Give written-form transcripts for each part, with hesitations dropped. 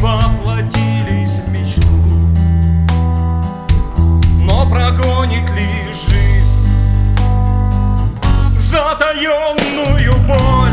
воплотились в мечту. Но прогонит ли жизнь затаенную боль?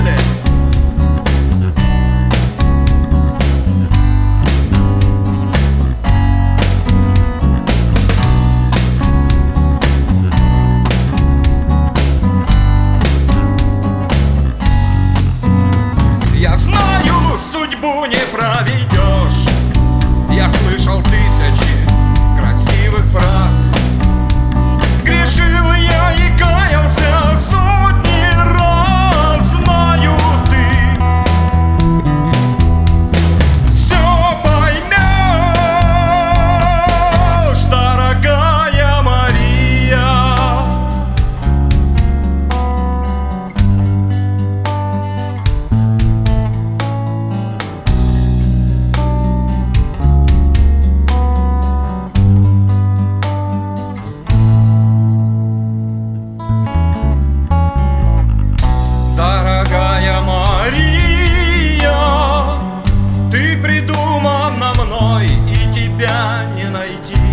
Я знаю, судьбу не проведешь. Я слышал тысячи красивых фраз. Грешил я и каялся сотни раз. Знаю, ты все поймешь, дорогая Мария. Дорогая Мария, ты придумана мной, и тебя не найти.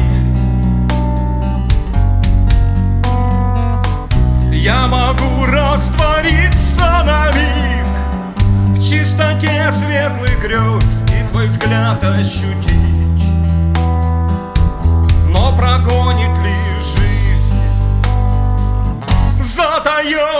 Я могу раствориться на миг в чистоте светлых грез и твой взгляд ощутить. Но прогонит ли жизнь затаенную